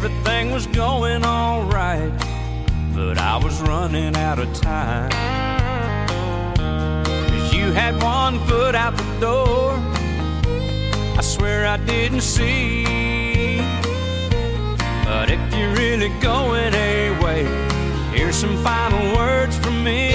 everything was going all right, but I was running out of time. 'Cause you had one foot out the door, I swear I didn't see. But if you're really going away, here's some final words from me.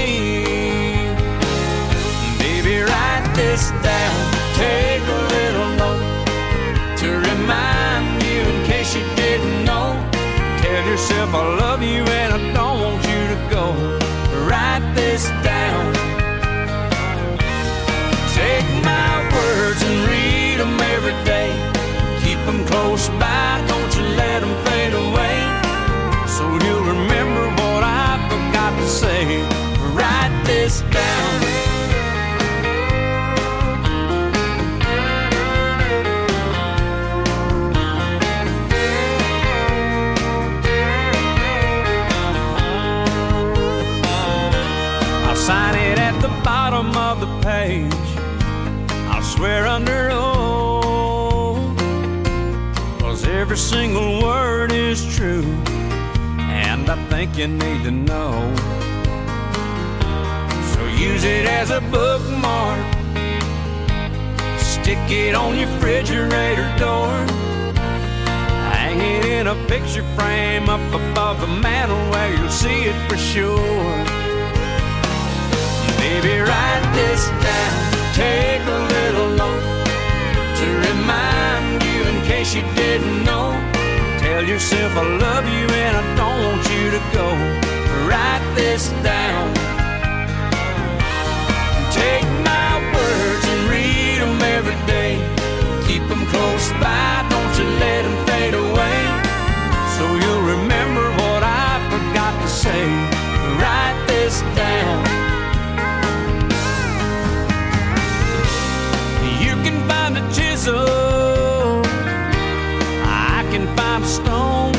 Baby, write this down, take a little note to remind you in case you didn't know. Tell yourself I love you and I don't want you to go. Write this down. Take my words and read them every day. Keep them close by, don't you let them fade away. So you'll remember what I forgot to say. Write this down. Sign it at the bottom of the page. I'll swear under oath, 'cause every single word is true, and I think you need to know. So use it as a bookmark, stick it on your refrigerator door, hang it in a picture frame up above the mantle where you'll see it for sure. Baby, write this down, take a little note to remind you in case you didn't know. Tell yourself I love you and I don't want you to go. Write this down. Take my words and read them every day. Keep them close by, don't you let them fade away. So you'll remember what I forgot to say. Write this down. Find a chisel, I can find a stone.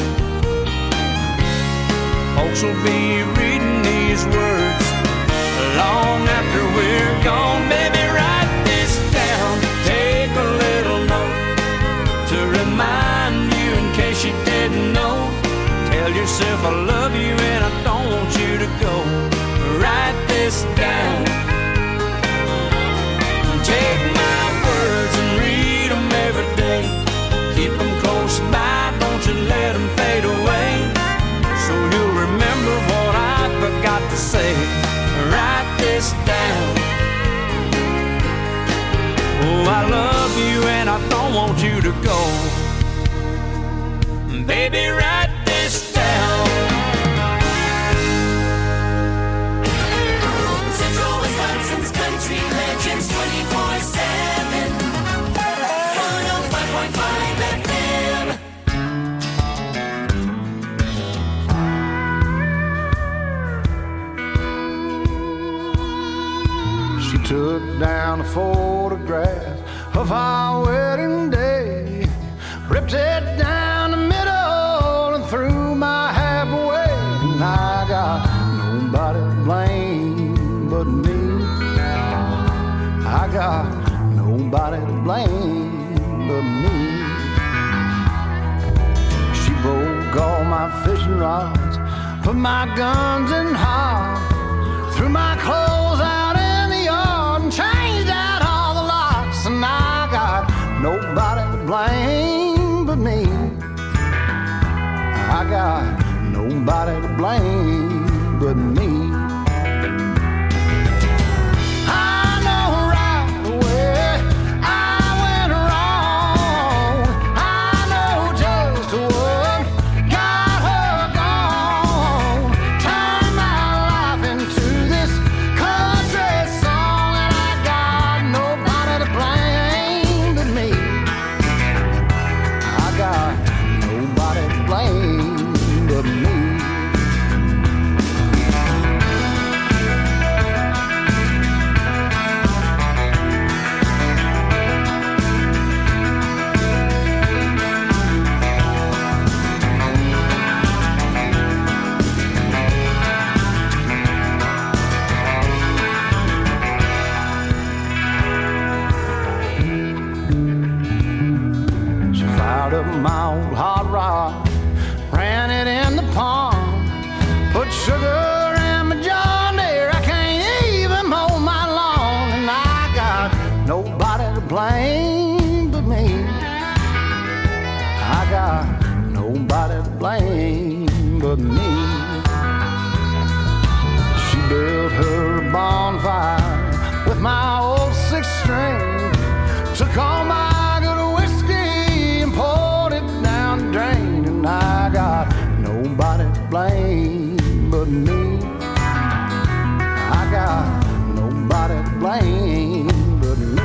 Folks will be reading these words long after we're gone. Baby, write this down, take a little note to remind you in case you didn't know. Tell yourself I love you and I don't want you to go. Write this down. Take my words and read them every day. Keep them close by, don't you let them fade away. So you'll remember what I forgot to say. Write this down. Oh, I love you and I don't want you to go. Baby, write this down. Central Wisconsin's country legends 24/7. 105.5 FM. She took down a photograph of our wedding day, ripped it down the middle and threw my half away. And I got nobody to blame but me. I got nobody to blame but me. She broke all my fishing rods, put my guns in hog, threw my clothes out in the yard and changed out all the locks. And I got nobody to blame but me. I got nobody to blame but me. I got nobody to blame but me. She built her bonfire with my old six string, took all my good whiskey and poured it down the drain. And I got nobody to blame but me. I got nobody to blame but me.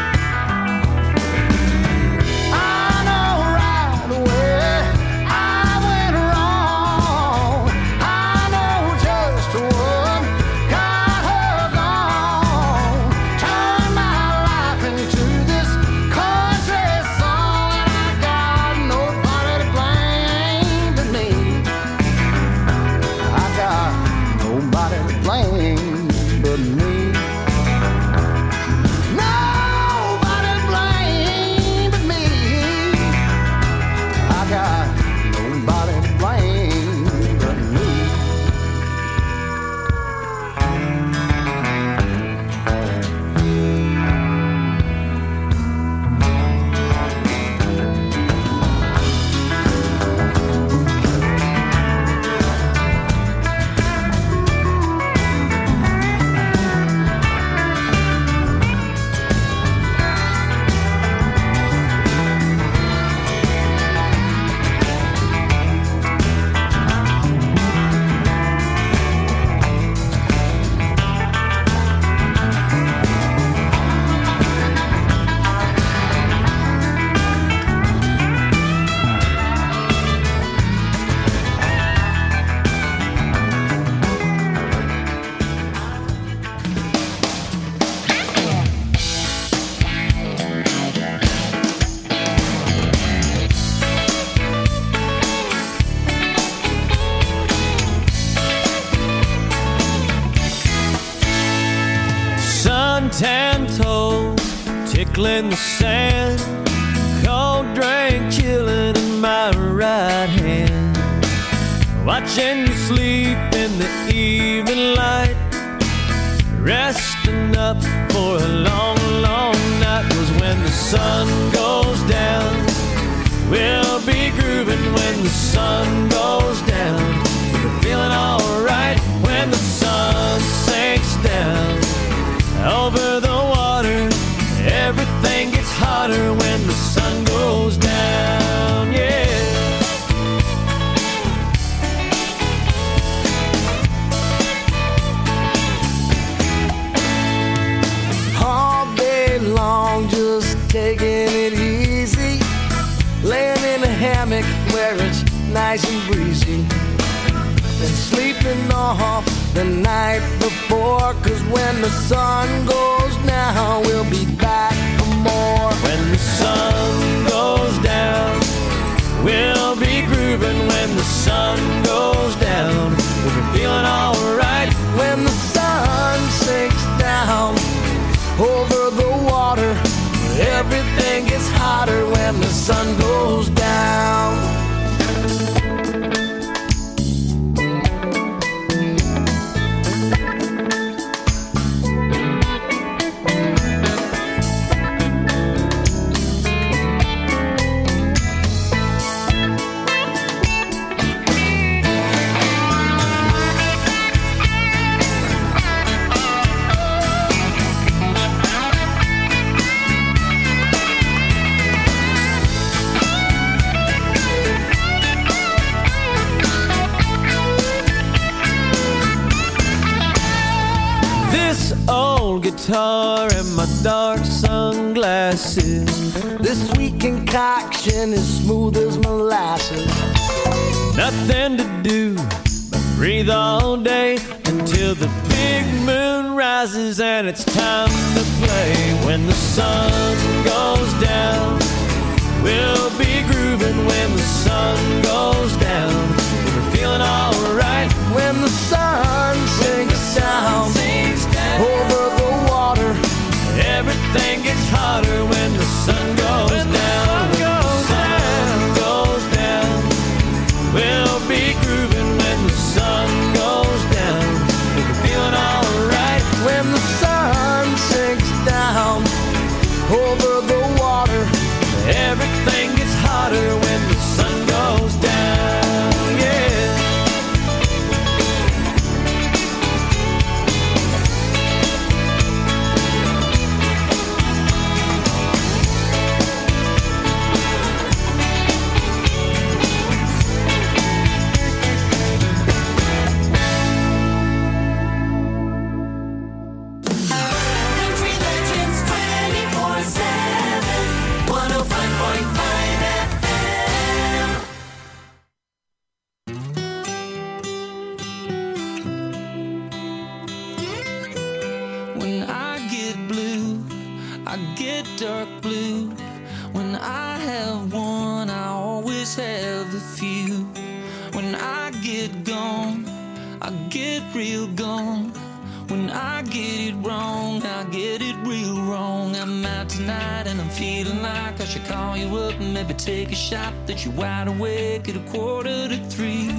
I know right away I went wrong. I know just what got her gone. Turned my life into this country song. And I got nobody to blame but me. I got nobody to blame but me. Nobody to blame but me. I got nobody to blame but me. Suntan toes tickling the sand, cold drink chilling in my right hand. Watching you sleep in the evening light, resting up for a long, long night. 'Cause when the sun goes down, we'll be grooving. When the sun goes down, we're feeling alright. When the sun sinks down over the water, everything gets hotter when the sun goes down, yeah. All day long, just taking it easy, laying in a hammock where it's nice and breezy, and sleeping off the night before. 'Cause when the sun goes down, we'll be back for more. When the sun goes down, we'll be grooving. When the sun goes down, we'll be feeling alright. When the sun sinks down over the water, everything gets hotter when the sun goes down. Old guitar and my dark sunglasses, This sweet concoction is smooth as molasses. nothing to do but breathe all day until the big moon rises and it's time to play. When the sun goes down, we'll be grooving. When the sun goes down, we're feeling alright. When the sun sinks down over the water, everything gets hotter when the sun goes down. When the sun goes down, we'll be grooving. When the sun goes down, we're feeling alright. when the sun sinks down over the water, everything gets hotter when the with you. When I get gone, I get real gone. When I get it wrong, I get it real wrong. I'm out tonight and I'm feeling like I should call you up and maybe take a shot that you're wide awake at 2:45.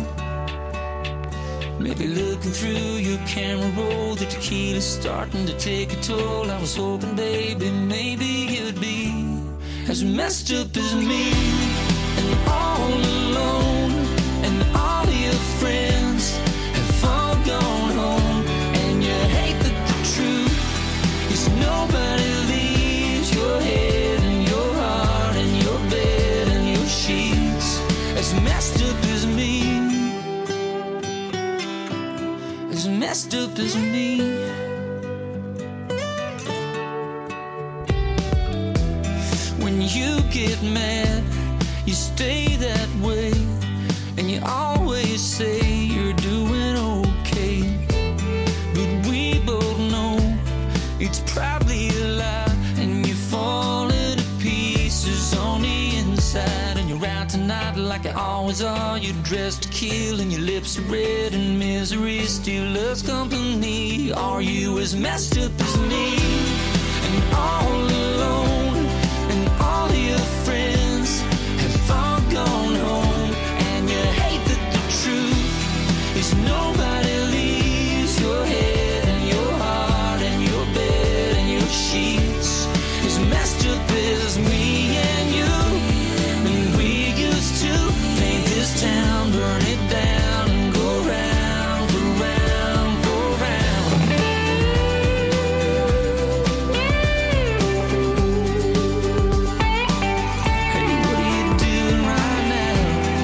Maybe looking through your camera roll, the tequila's starting to take a toll. I was hoping, baby, maybe you'd be as messed up as me, and all alone, and all your friends have all gone home. And you hate that the truth is nobody leaves your head and your heart and your bed and your sheets as messed up as me, as messed up as me. When you get mad, you stay that way, and you always say you're doing okay. But we both know it's probably a lie, and you're falling to pieces on the inside. And you're out tonight like you always are. You're dressed to kill, and your lips are red, and misery still loves company. Are you as messed up as me, and all alone, and all your friends have all gone home? And you hate that the truth is nobody leaves your head and your heart and your bed and your sheets as messed up as me and you. And we used to paint this town, burn it down, and go round for round for round. Hey, what are you doing right now?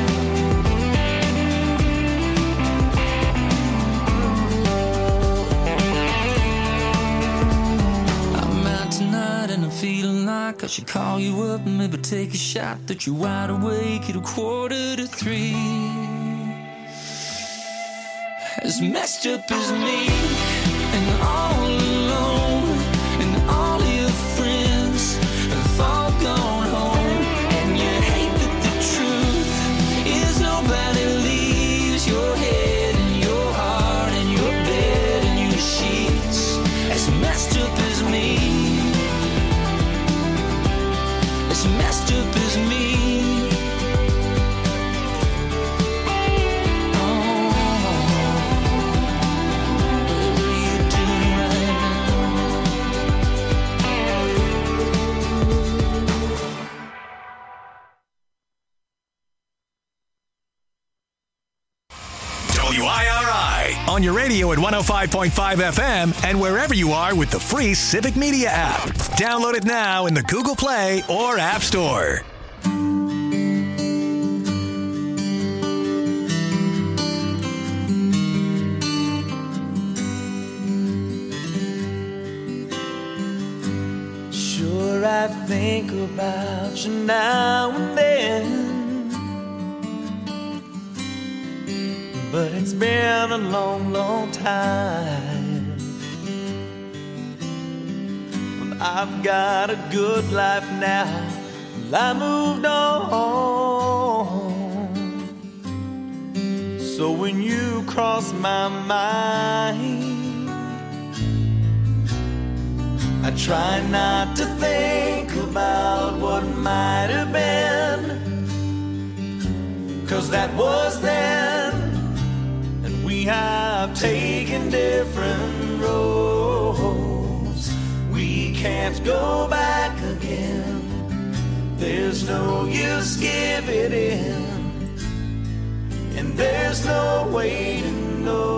I'm out tonight and I'm feeling like I should call you up and maybe take a shot that you're wide awake at 2:45. As messed up as me, and all alone, and all your friends have all gone home. And you hate that the truth is nobody leaves your head and your heart and your bed and your sheets as messed up as me, as messed up as me. WIRI on your radio at 105.5 FM and wherever you are with the free Civic Media app. Download it now in the Google Play or App Store. Sure, I think about you now and then, but it's been a long, long time. But I've got a good life now, well, I moved on. So when you cross my mind, I try not to think about what might have been, 'cause that was then, and we have taken different roads. We can't go back again. There's no use giving in, and there's no way to know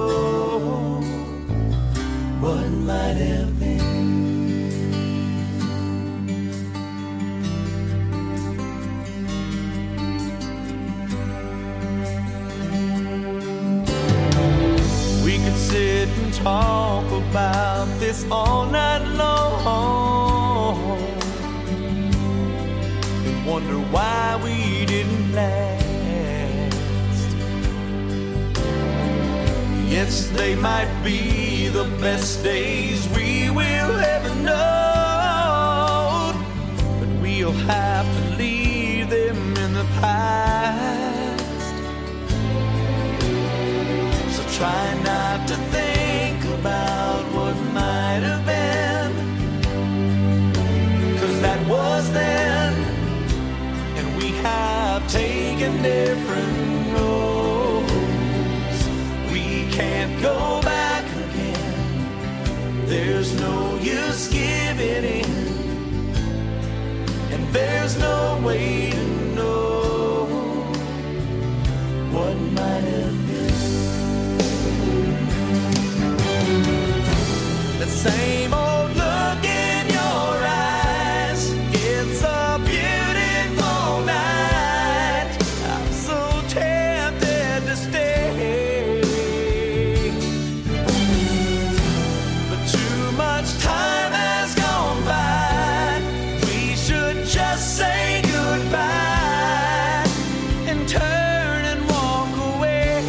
what might have been. Sit and talk about this all night long and wonder why we didn't last. Yes, they might be the best days we will ever know, but we'll have to leave them in the past. taking different roads. We can't go back again. There's no use giving in, and there's no way to know what might have been. The same old look in your eyes. It's a beautiful night. I'm so tempted to stay, but too much time has gone by. We should just say goodbye and turn and walk away.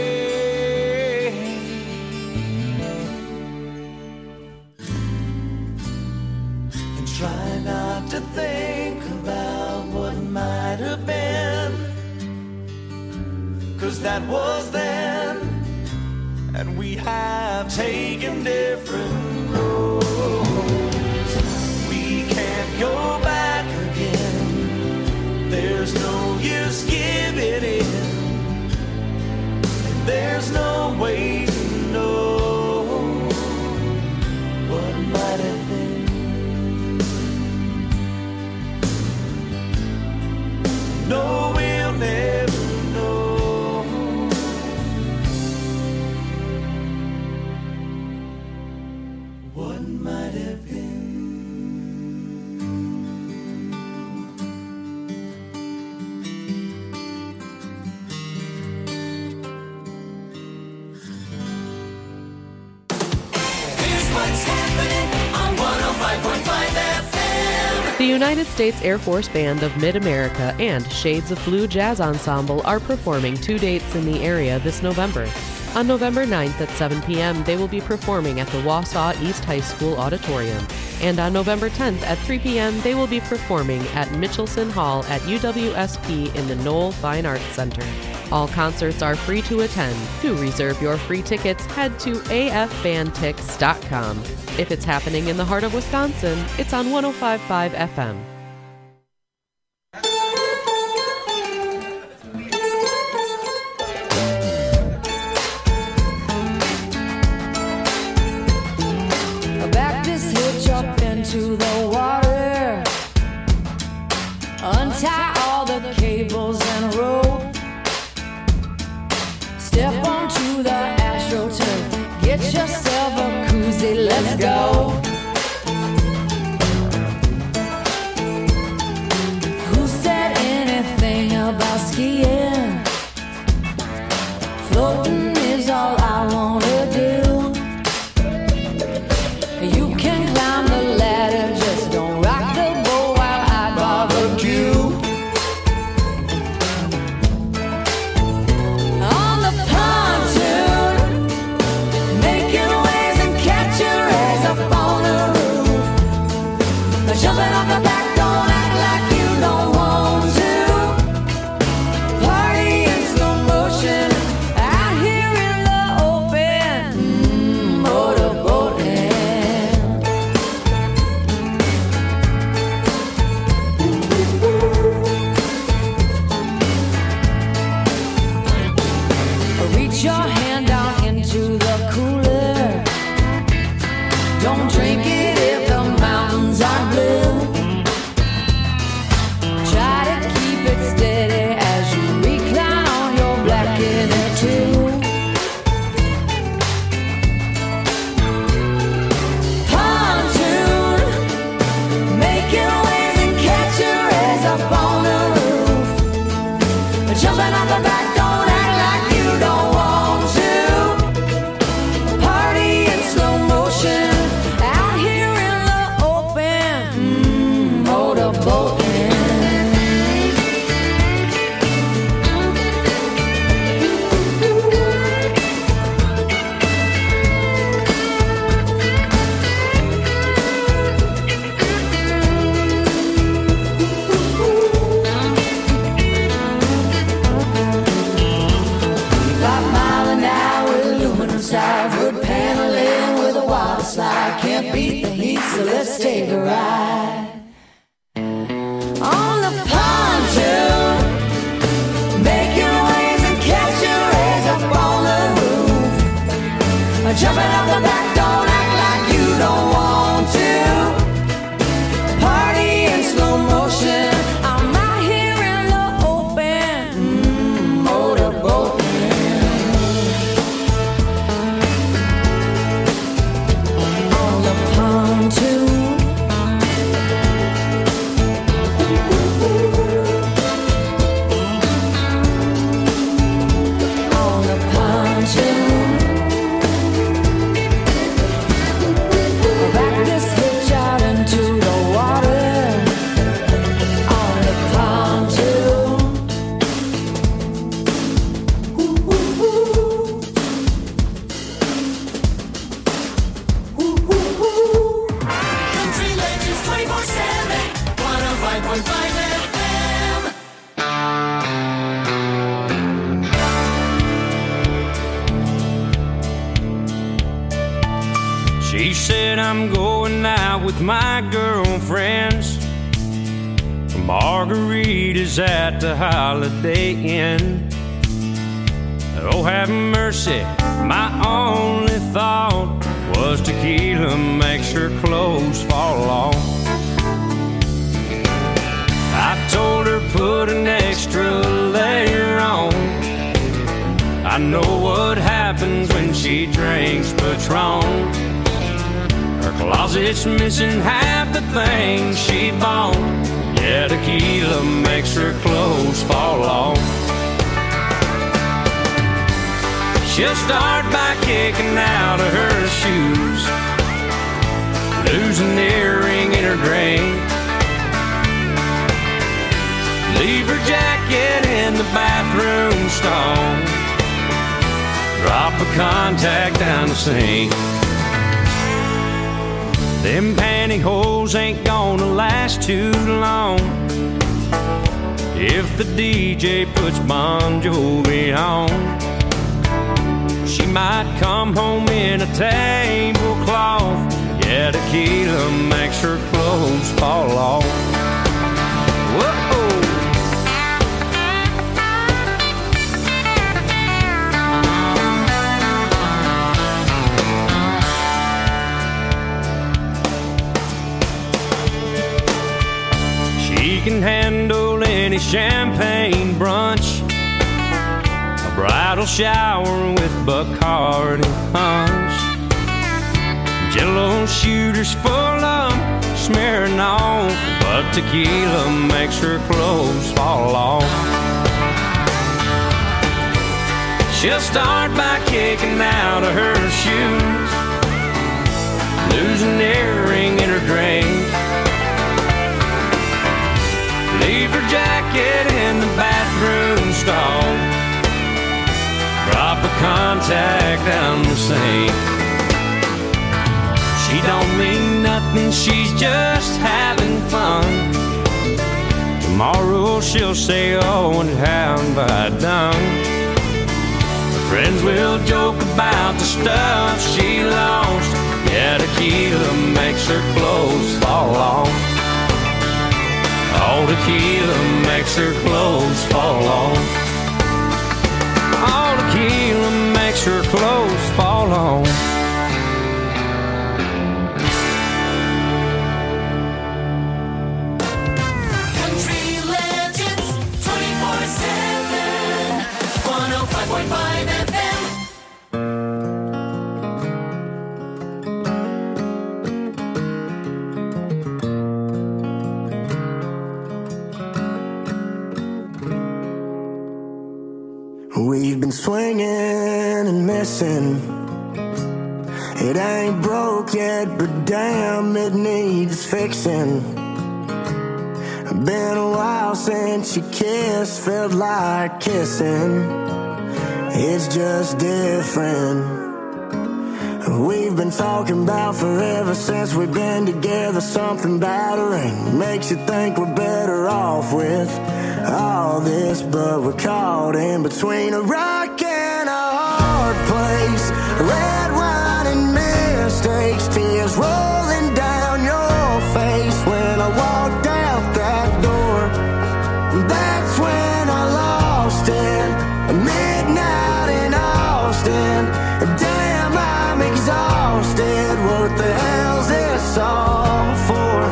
And try not to think about what might have been, 'cause that was then, and we have taken different roads. We can't go back again. There's no use giving in, and there's no way to know what might have been. No, we'll never know what might have been. Here's what's happening on 105.5 FM. The United States Air Force Band of Mid-America and Shades of Blue Jazz Ensemble are performing 2 dates in the area this November. On November 9th at 7 p.m., they will be performing at the Wausau East High School Auditorium. And on November 10th at 3 p.m., they will be performing at Mitchelson Hall at UWSP in the Knoll Fine Arts Center. All concerts are free to attend. To reserve your free tickets, head to afbandtix.com. If it's happening in the heart of Wisconsin, it's on 105.5 FM. Back this hitch up into the water. Untie all the cables and rope. Step onto the AstroTurf. Get yourself a koozie, let's go. Who said anything about skiing? Floating is all I wanna do. You can climb the ladder, just don't rock the boat while I barbecue. On the pontoon, making waves and catching rays up on the roof. Jumping off the back, don't act like you don't want to. Party in slow motion, out here in the open. Motorboating. Reach your hand down into the cooler. Don't drink it if the mountains are blue. Try to keep it steady as you recline on your black inner tube. Pontoon, making waves and catching rays up on the roof. Jumping off the back, don't act like you don't want to. Party in slow motion, out here in the open. Motorboating. Jumping off the back, don't act like you don't want to. Party in slow motion. I'm out here in the open, motorboating on the pontoon. On the pontoon. Back this hitch out into the water on the pontoon. Country Legends 24/7, 105.5 FM. She said I'm going out with my girlfriends for margaritas at the Holiday Inn. Oh, have mercy, my only thought was tequila makes her clothes fall off. I told her put an extra layer on. I know what happens when she drinks Patron. Her closet's missing half the things she bought. Yeah, tequila makes her clothes fall off. She'll start by kicking out of her shoes, lose an earring in her drink, leave her jacket in the bathroom stall, drop a contact down the sink. Them pantyhose ain't gonna last too long if the DJ puts Bon Jovi on. She might come home in a tablecloth. Yeah, tequila makes her clothes fall off. Whoa. She can handle any champagne brunch, a bridal shower with Bacardi punch, Jello shooters full of smearing off, but tequila makes her clothes fall off. She'll start by kicking out of her shoes, lose an earring in her drink, leave her jacket in the bathroom stall, drop a contact down the sink. She don't mean nothing, she's just having fun. Tomorrow she'll say, oh, and how have I done? Her friends will joke about the stuff she lost. Yeah, tequila makes her clothes fall off. All tequila makes her clothes fall off. All tequila makes her clothes fall off. Country Legends 24/7, 105.5 FM. We've been swinging and missing. It ain't broke yet, but damn, it needs fixing. Been a while since you kissed, felt like kissing. It's just different. We've been talking about forever since we've been together. Something battering makes you think we're better off with all this, but we're caught in between a rock and a hard place. Red wine and mistakes, tears rolling down your face. When I walked out that door, that's when I lost it. Midnight in Austin, damn, I'm exhausted. What the hell's this all for?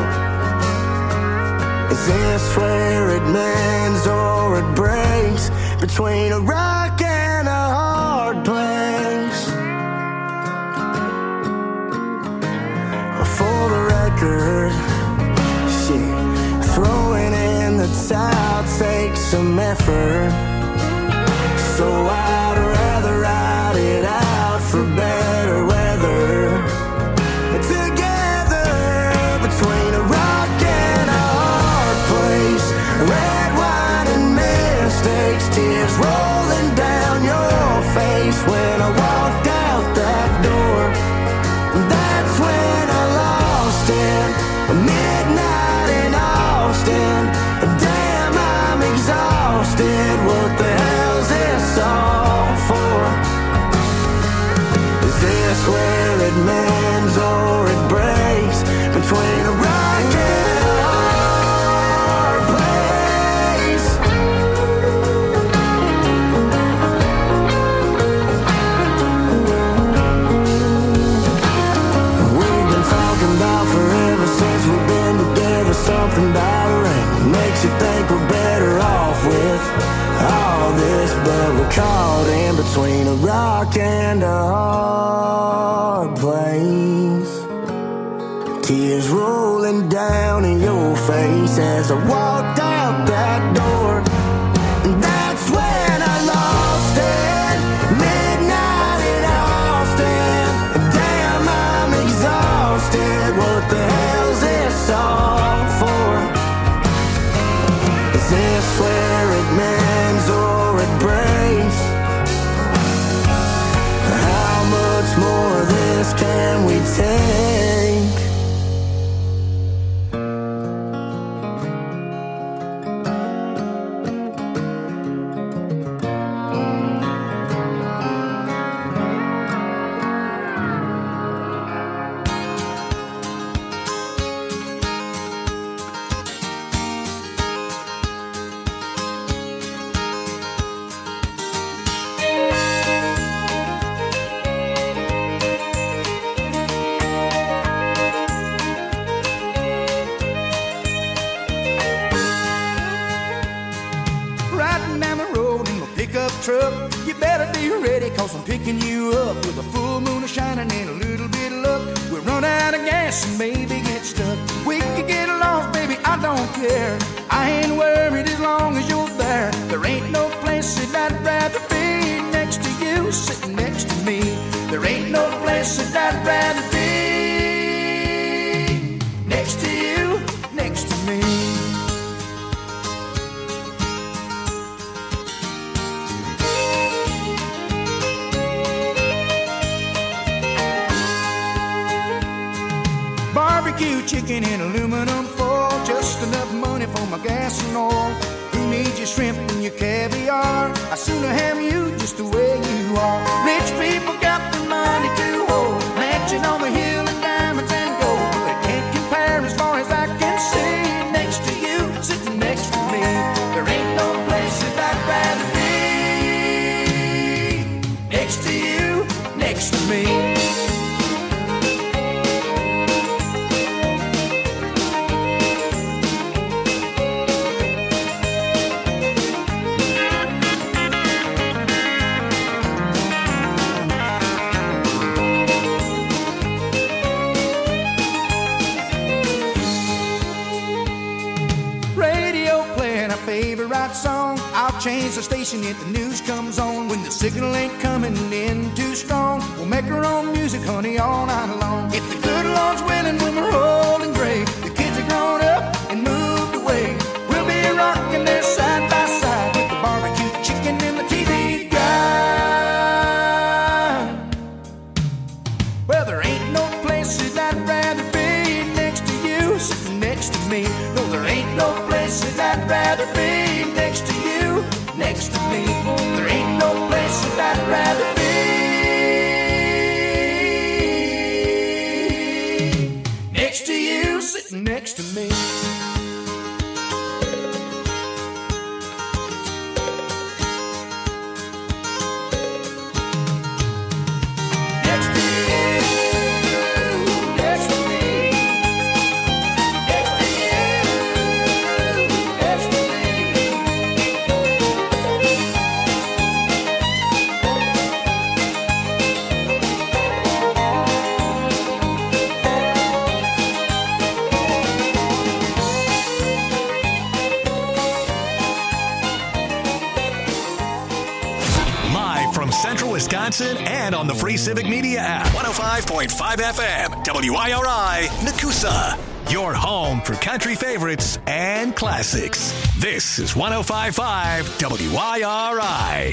Is this where it mends or it breaks? Between a rock and a hard place. For the record, shit, throwing in the towel takes some effort. So I'd rather ride it out for better weather. Together between a rock and a hard place. Red wine and mistakes, tears rolling down your face. When I walked out that door, that's when I lost it. Midnight in Austin. Damn, I'm exhausted. What the hell's this all for? Is this where it mends or it breaks? Between a rock and a hard place. We've been talking about forever since we've been together. Something about a ring makes you think we're better off with all this, but we're caught in between a rock and a hard place. Tears rolling down in your face as I walked out that door. And that's when I lost it. Midnight in Austin. Damn, I'm exhausted. What the hell's this all for? Is this where it mends or it breaks? How much more of this can we take? Riding down the road in my pickup truck. You better be ready, cause I'm picking you up with a full moon shining and a little bit of luck. We'll run out of gas and maybe get stuck. We could get lost, baby, I don't care. I ain't worried as long as you're there. There ain't no place that I'd rather be next to you, sitting next to me. There ain't no place that I'd rather be next to you, next to me. Barbecue chicken in aluminum foil, just enough money for my gas and oil. Who needs your shrimp and your caviar? I sooner have you just the way you are. Rich people got the money to hold, mansion on the hill and diamonds and gold. They can't compare as far as I can see. Next to you, sitting next to me. There ain't no place that I'd rather be next to you, next to me. Favorite song, I'll change the station if the news comes on. When the signal ain't coming in too strong, we'll make our own music, honey, all night long. If the good Lord's willing, when we're old and gray, the kids are grown up and moved away, we'll be rocking there side by side with the barbecue chicken and the TV guide. Well, there ain't no places I'd rather be next to you, sitting next to me. No, there ain't no places I'd rather be next to you, next to me. There ain't no places I'd rather be next to you, sitting next to me. Live from Central Wisconsin and on the free Civic Media app. 105.5 FM, WIRI, Nakusa. Your home for country favorites and classics. This is 105.5 WIRI.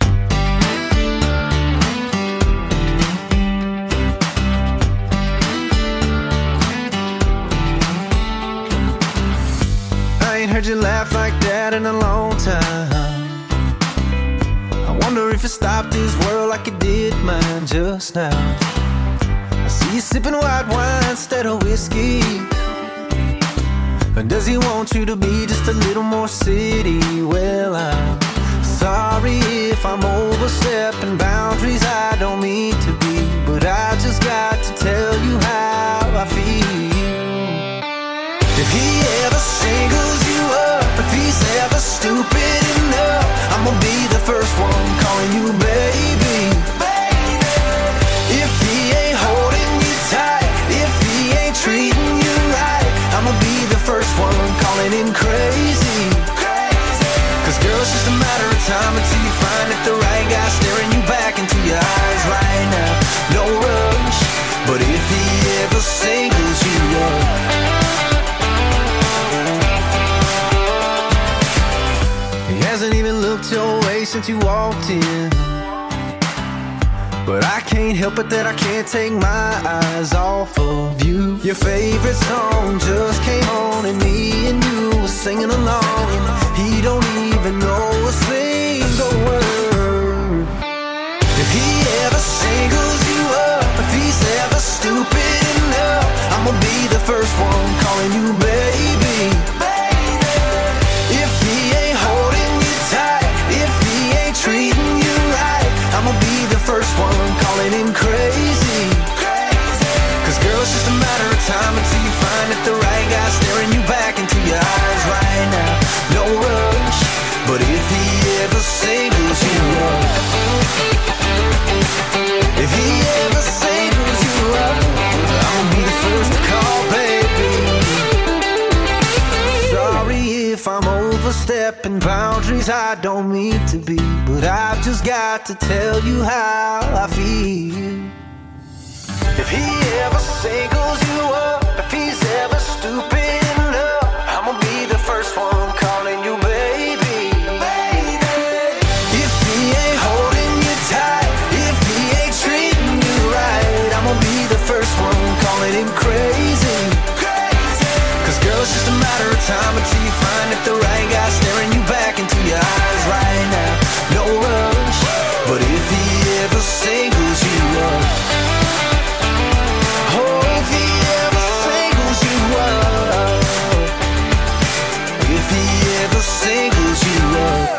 I ain't heard you laugh like that in a long time. I wonder if it stopped this world like it did mine just now. I see you sipping white wine instead of whiskey. And does he want you to be just a little more city? Well, I'm sorry if I'm overstepping boundaries I don't mean to be, but I just got to tell you how I feel. If he ever singles you up, if he's ever stupid enough, I'm gonna be the first one calling you baby. If he ain't holding you tight, if he ain't treating you right, I'm gonna be the first one calling him crazy. Cause girl, it's just a matter of time until you find that the right guy staring you back into your eyes right now. No rush, but if he ever singles you up, hasn't even looked your way since you walked in. But I can't help it that I can't take my eyes off of you. Your favorite song just came on and me and you were singing along, and he don't even know a single word. If he ever singles you up, if he's ever stupid enough, I'm gonna be the first one calling you baby. If he ain't holding you tight, if he ain't treating you right, I'ma be the first one calling him crazy. Cause girl, it's just a matter of time until you find that the right guy staring you back into your eyes right now. No rush, but if he ever singles you up, if he ever singles you up, I'ma be the first to call, baby. Sorry if I'm overstepping boundaries I don't mean to be, but I've just got to tell you how I feel. If he ever singles you up, if he's ever stupid enough, I'ma be the first one calling you baby. If he ain't holding you tight, if he ain't treating you right, I'ma be the first one calling him crazy. Cause girl, it's just a matter of time until you find that the right guy staring you back into your eyes right now. No rush, but if he ever singles you up, oh, if he ever singles you up, if he ever singles you up.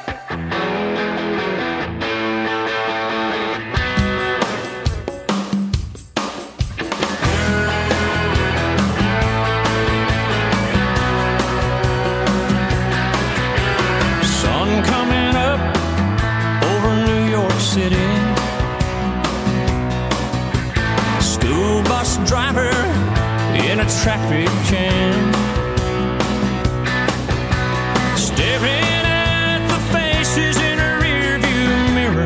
Driver in a traffic jam, staring at the faces in a rearview mirror,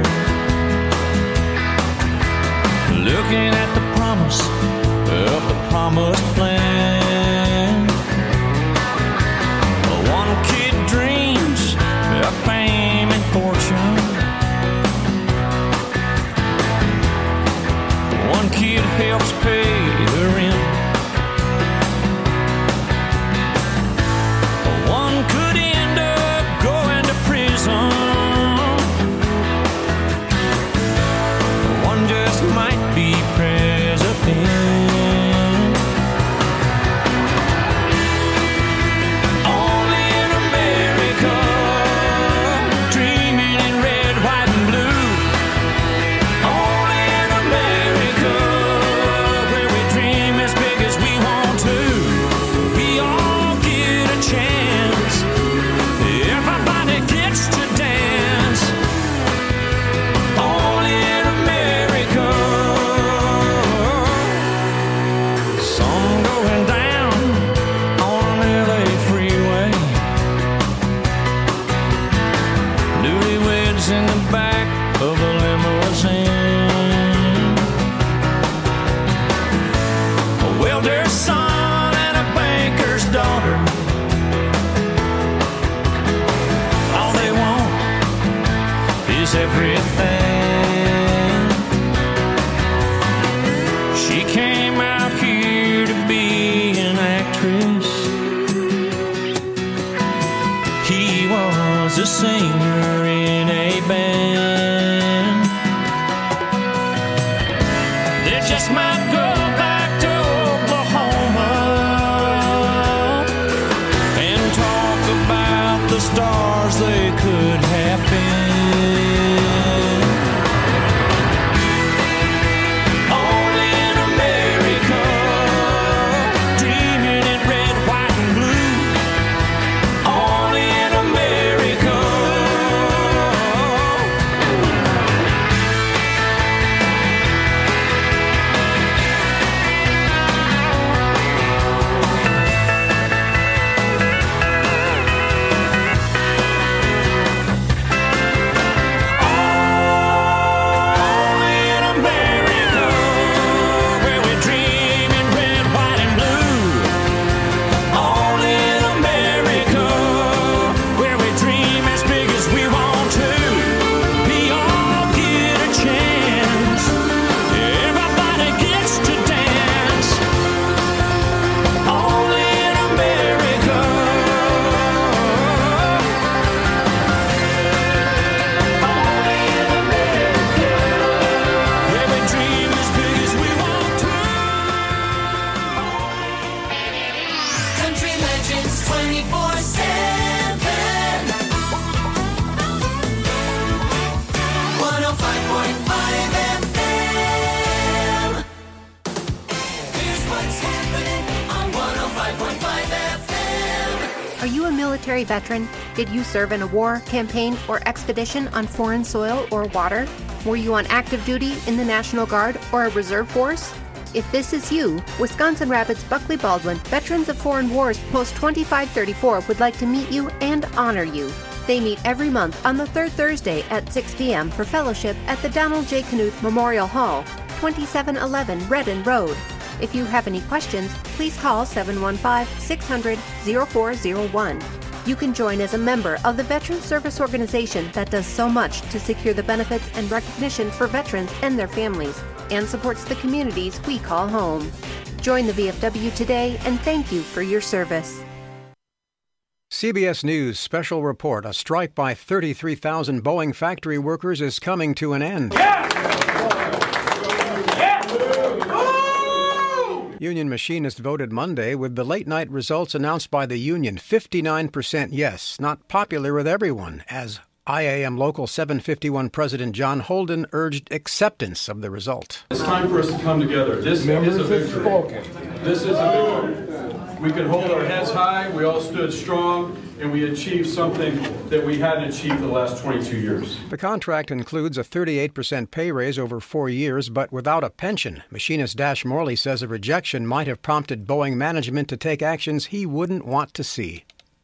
looking at the promise of the promised land. One kid dreams of fame and fortune, one kid helps pay the rent. One could end up going to prison. One just might be president. Only in America, dreaming in red, white, and blue. Only in America, where everything. She came out here to be an actress. He was a singer in a band. They just might go back to Oklahoma and talk about the stars they could have been. Only in America, dreaming in red, white, and blue. Only in America. Only in America, where we dream in red, white, and blue. Only in America, where we dream as big as we want to. We all get a chance. Everybody gets to dance. Only in America. Only in America, where we dream as big as we want to. Country Legends 24/7. 105.5 FM. Here's what's happening on 105.5 FM. Are you a military veteran? Did you serve in a war, campaign, or expedition on foreign soil or water? Were you on active duty in the National Guard or a reserve force? If this is you, Wisconsin Rapids Buckley Baldwin Veterans of Foreign Wars Post 2534 would like to meet you and honor you. They meet every month on the third Thursday at 6 p.m. for fellowship at the Donald J. Knuth Memorial Hall, 2711 Redden Road. If you have any questions, please call 715-600-0401. You can join as a member of the Veteran Service Organization that does so much to secure the benefits and recognition for veterans and their families, and supports the communities we call home. Join the VFW today, and thank you for your service. CBS News special report. A strike by 33,000 Boeing factory workers is coming to an end. Union machinists voted Monday with the late-night results announced by the union. 59% yes, not popular with everyone, as IAM Local 751 President John Holden urged acceptance of the result. It's time for us to come together. This is a victory. This is a victory. We could hold our heads high, we all stood strong, and we achieved something that we hadn't achieved the last 22 years. The contract includes a 38% pay raise over 4 years, but without a pension. Machinist Dash Morley says a rejection might have prompted Boeing management to take actions he wouldn't want to see.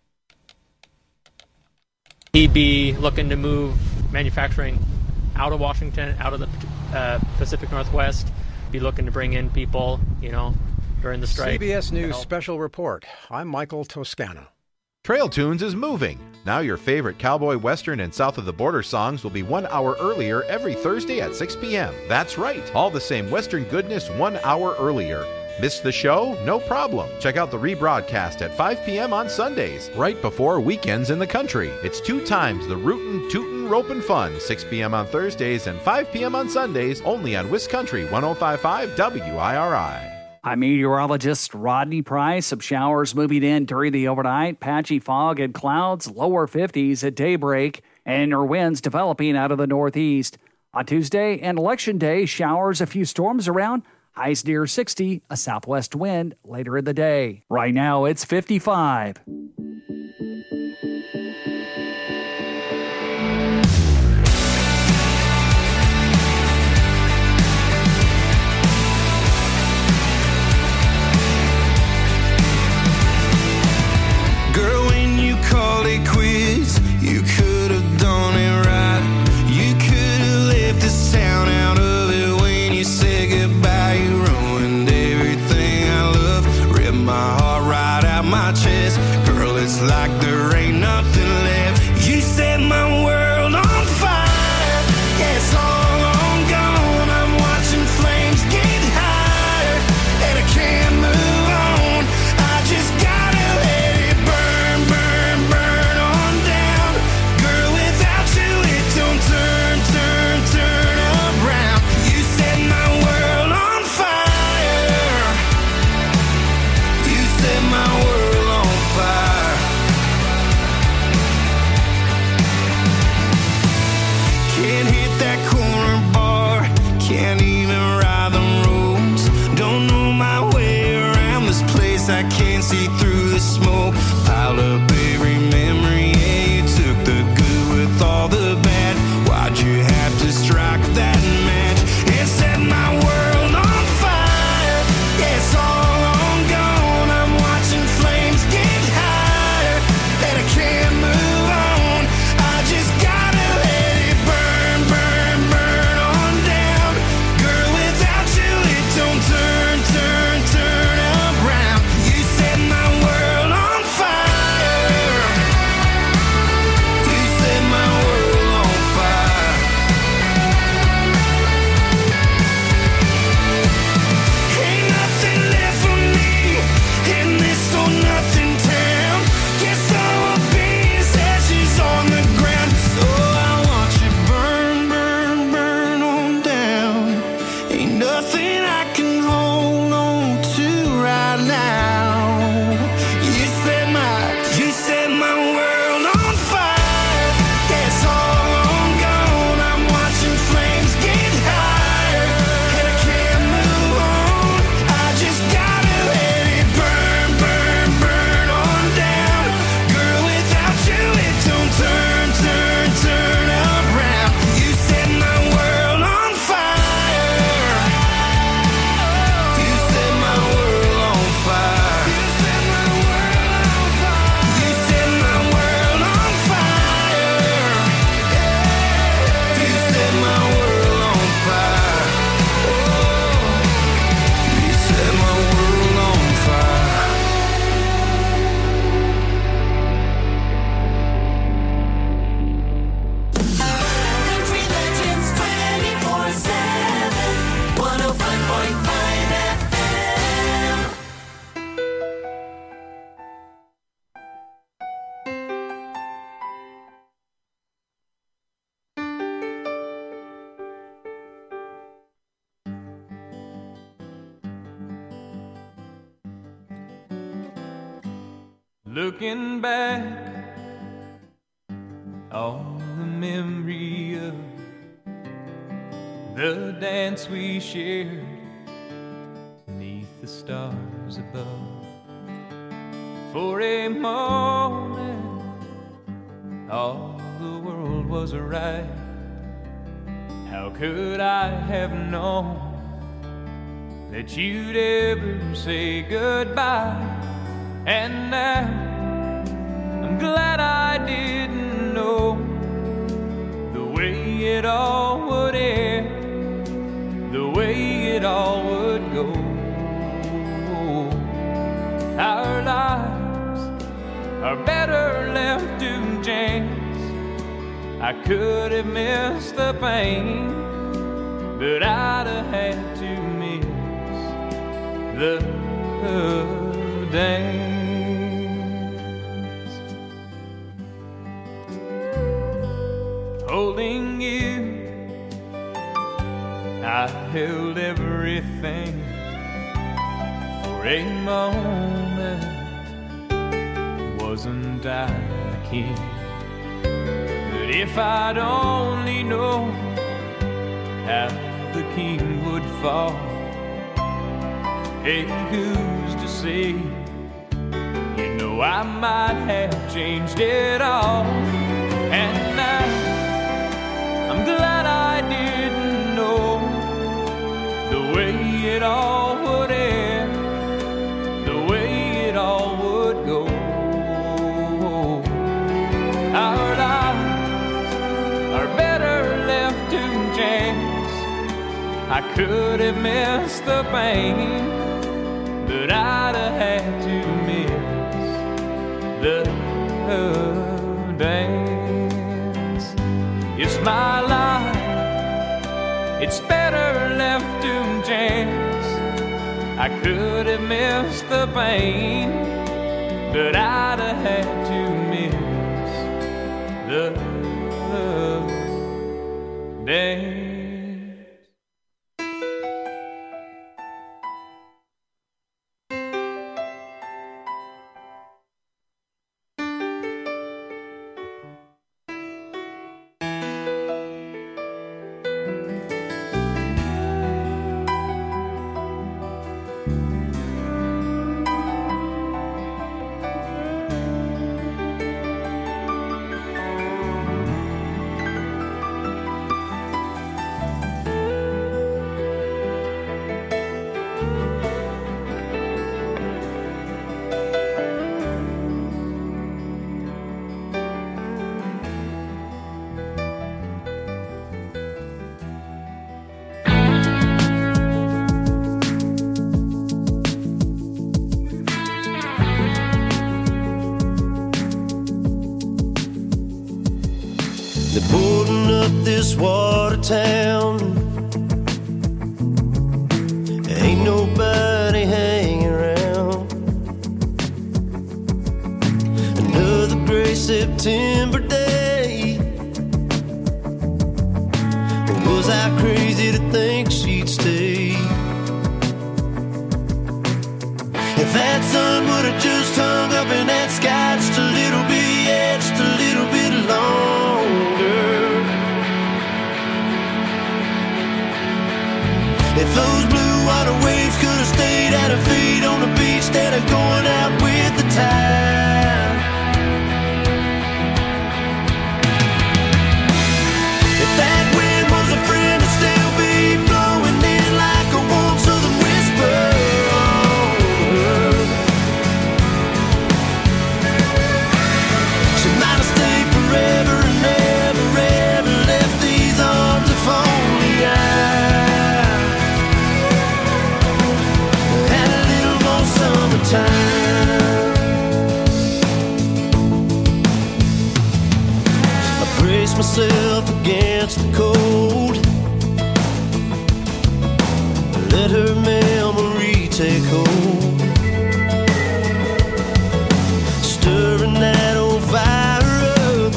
He'd be looking to move manufacturing out of Washington, out of the Pacific Northwest, be looking to bring in people, during the strike. CBS News special report. I'm Michael Toscano. Trail Tunes is moving. Now your favorite cowboy, western, and south of the border songs will be 1 hour earlier every Thursday at 6 p.m. That's right, all the same western goodness 1 hour earlier. Missed the show? No problem. Check out the rebroadcast at 5 p.m. on Sundays, right before weekends in the country. It's 2 times the rootin', tootin', ropin' fun, 6 p.m. on Thursdays and 5 p.m. on Sundays, only on Wiscountry 105.5 WIRI. I'm meteorologist Rodney Price. Some showers moving in during the overnight. Patchy fog and clouds, lower 50s at daybreak, and our winds developing out of the northeast. On Tuesday and Election Day, showers, a few storms around. Highs near 60, a southwest wind later in the day. Right now, it's 55. Girl, when you called it quits, you could have done it right. You could have left this town out of it when you said goodbye. You ruined everything I love, ripped my heart right out my chest. Girl, see through the smoke. Piled up every memory, yeah, you took the good with all the bad. Why'd you have to strike that match? It set my world on fire. Yeah, it's all on gone. I'm watching flames get higher, and I can't move on. I just gotta let it burn, burn, burn on down. Girl, without you it don't turn, turn, turn around. You set my world on fire. You set my world on fire. Ain't nothing left for me in this or nothing town. Guess I will be as ashes on the ground. So I want you burn, burn, burn on down. Ain't nothing I can hold on to right now. You set my world on fire. Yeah, it's all on gone. I'm watching flames get higher, and I can't move on. I just gotta let it burn, burn, burn on down. Girl, without you it don't turn, turn, turn around. You set my world on fire. You set my world on fire. You set my world on fire. You set my world on fire. You set my world on fire. You set my world on fire. Country Legends 24/7, 105.5 FM. Looking back on the memory of the dance we shared beneath the stars above. For a moment, all the world was right. How could I have known that you'd ever say goodbye? And now I'm glad I didn't know the way it all would end, the way it all would go. Our lives are better left to chance. I could have missed the pain, but I'd have had to miss the dance. Holding you, I held everything for a moment. Wasn't I the king? But if I'd only known how the king would fall, hey, who's to say? You know I might have changed it all. And now I'm glad I didn't know the way it all would end, the way it all would go. Our lives are better left to chance. I could have missed the pain, but I'd have had to miss the dance. It's my life, it's better left to chance. I could have missed the pain, but I'd have had to miss the dance. Bayswater town, ain't nobody hanging around. Another gray September day. Was I crazy to think she'd stay? If that sun would have just hung up in that sky just a little bit, yeah, just a little bit longer. If those blue water waves could have stayed at her feet on the beach instead of going out with the tide. If that wind was a friend, it'd still be blowing in like a warm southern whisper. She might have stayed forever and never, ever left these arms if only I had a little more summertime. I brace myself against the cold, let her memory take hold, stirring that old fire up,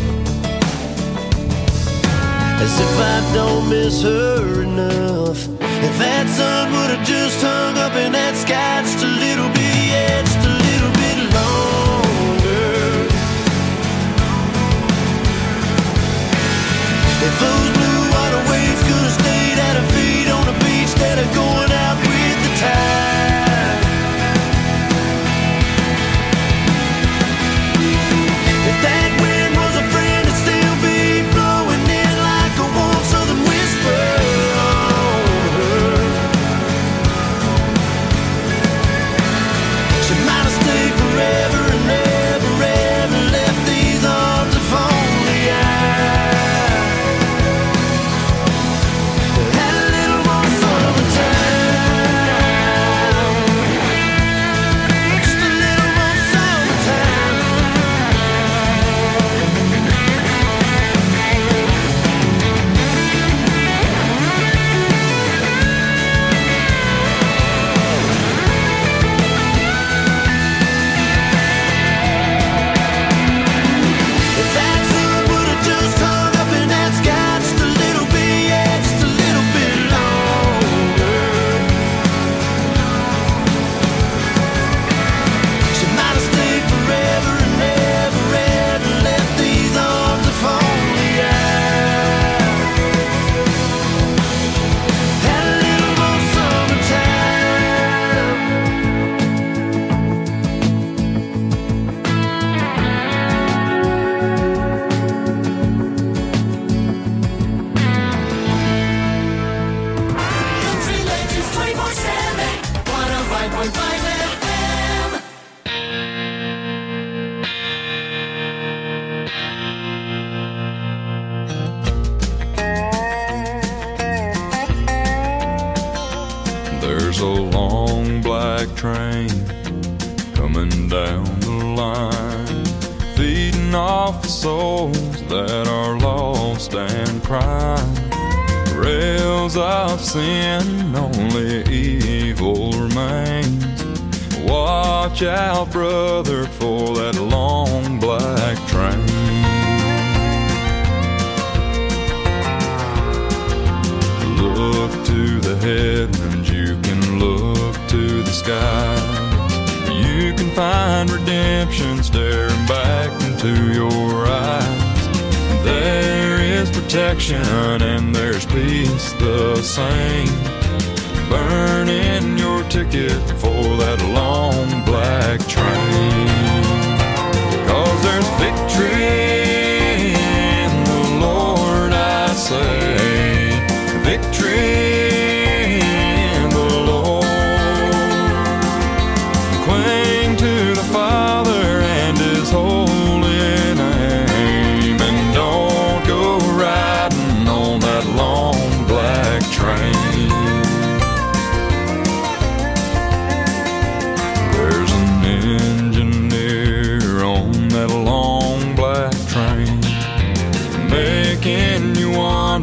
as if I don't miss her enough. If that sun would have just hung up in that sky just a little bit, yeah, just a little bit longer. If those blue water waves could have stayed at her feet on the beach instead of going out with the tide. If that wind was a friend, it'd still be blowing in like a warm southern whisper. She might have stayed forever and never, ever left these arms if only I had a little more summertime. Just a little more summertime. If that sun would have just hung up in that sky just a little bit, yeah, just a little bit longer. She might have stayed forever and never, ever left these arms if only I had a little more summertime. Country Legends 24/7, 105.5 FM. There's a long black train coming down the line, feeding off the souls that are lost and crying. Rails of sin, only evil remains. Watch out, brother, for that long black train. Look to the heavens, you can look to the sky. You can find redemption staring back into your eyes. There is protection and there's peace the same. Burning your ticket for that long black train. 'Cause there's victory in the Lord, I say. Victory in the Lord. Cling to the Father and His holy name, and don't go riding on that long black train. There's an engineer on that long black train, making you want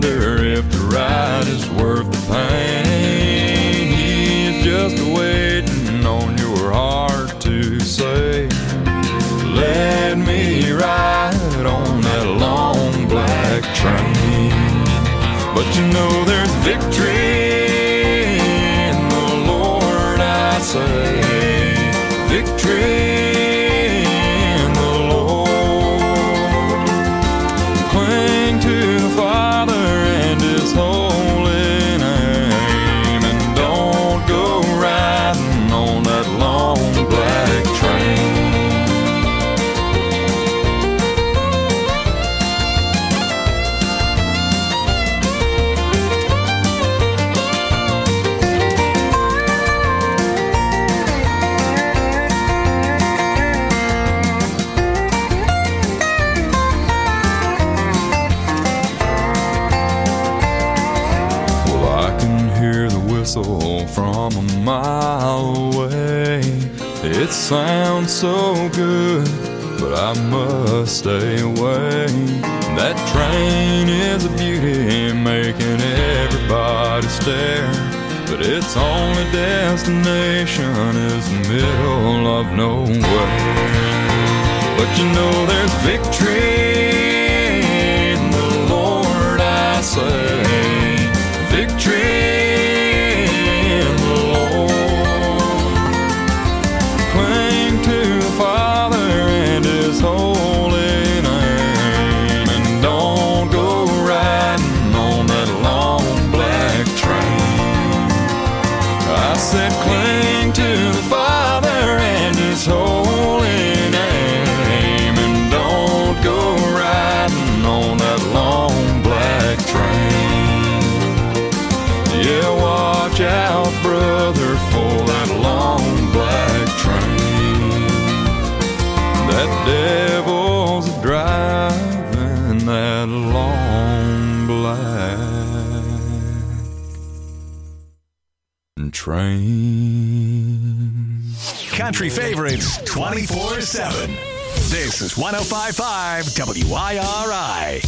But you know there's victory in the Lord, I say. Victory in the Lord. Cling to the Father and His holy name, and don't go riding on that long black train. From a mile away, it sounds so good, but I must stay away. That train is a beauty, making everybody stare, but its only destination is the middle of nowhere. But you know there's victory in the Lord, I say. Victory. Holy name, and don't go riding on that long black train. I said cling to the Father and His holy name, and don't go riding on that long black train. Yeah, watch out, brother, for that long black train. That devil's driving that long black train. Country favorites 24/7. This is 105.5 WIRI.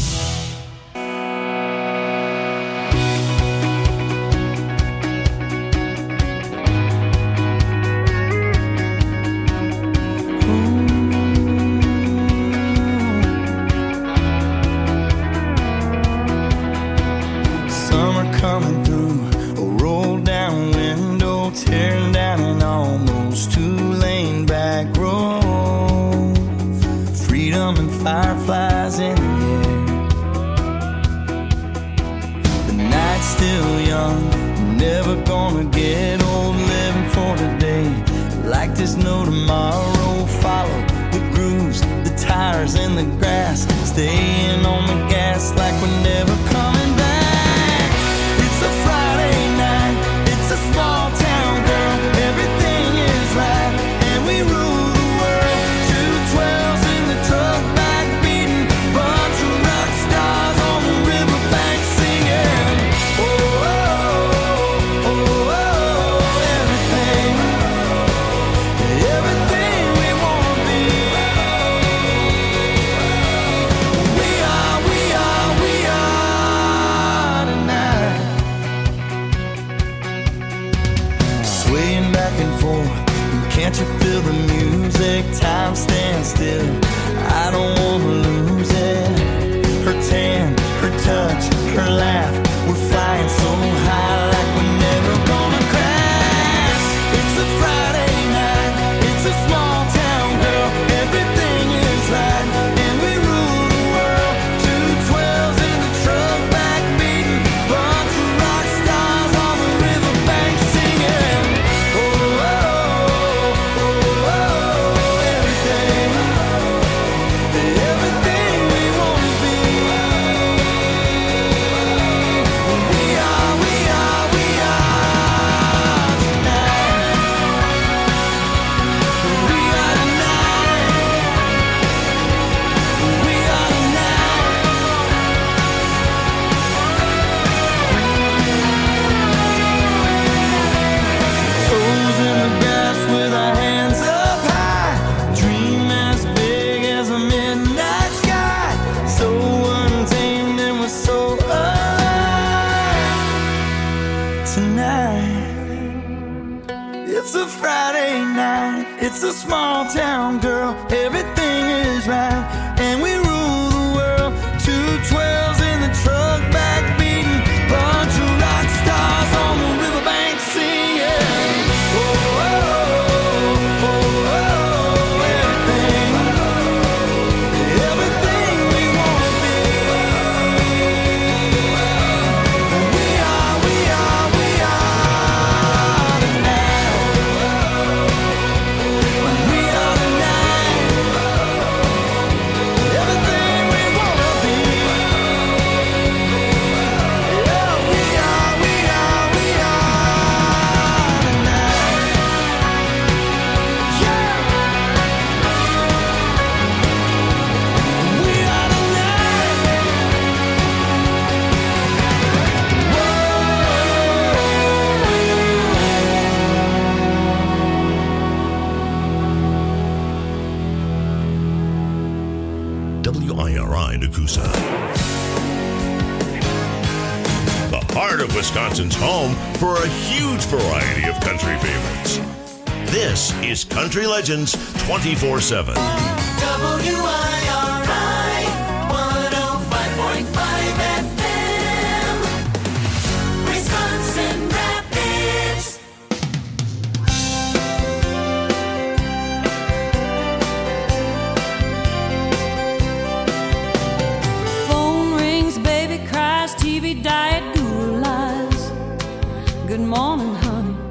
Coming through a rolled down window, tearing down an almost two-lane back road. Freedom and fireflies in the air. The night's still young, never gonna get old. Living for today, like there's no tomorrow. Follow the grooves, the tires in the grass, staying on the gas like we're never coming back. It's a Friday night, it's a small town, girl, everything is right, and we rule the world. 212s in the truck back beating, bunch of rock stars on the riverbank singing. Oh, oh, oh, oh, oh, everything, everything we wanna be. We are tonight. Swaying back and forth, can't you feel the music? Time stands still, I don't wanna lose it. Her tan, her touch, her laugh, we're flying so high like we're never gonna crash. It's a Friday night, it's a small town, girl, everything is right, and we rule the world. 212s in the truck back beating, bunch of rock stars on the riverbank singing. Oh, oh, oh, oh, oh, everything, everything we wanna be. We are tonight. We are tonight. We are tonight. Toes in the grass with our hands up high. Dream as big as a midnight sky. So untamed and we're so alive tonight. It's a Friday night, it's a small town, girl, everything is right, and we rule the world. 212s in the truck back beating, heart of Wisconsin's home for a huge variety of country favorites. This is Country Legends 24/7. WIRI 105.5 FM, Wisconsin Rapids. Phone rings, baby cries, TV diet, guru lies. Good morning, honey.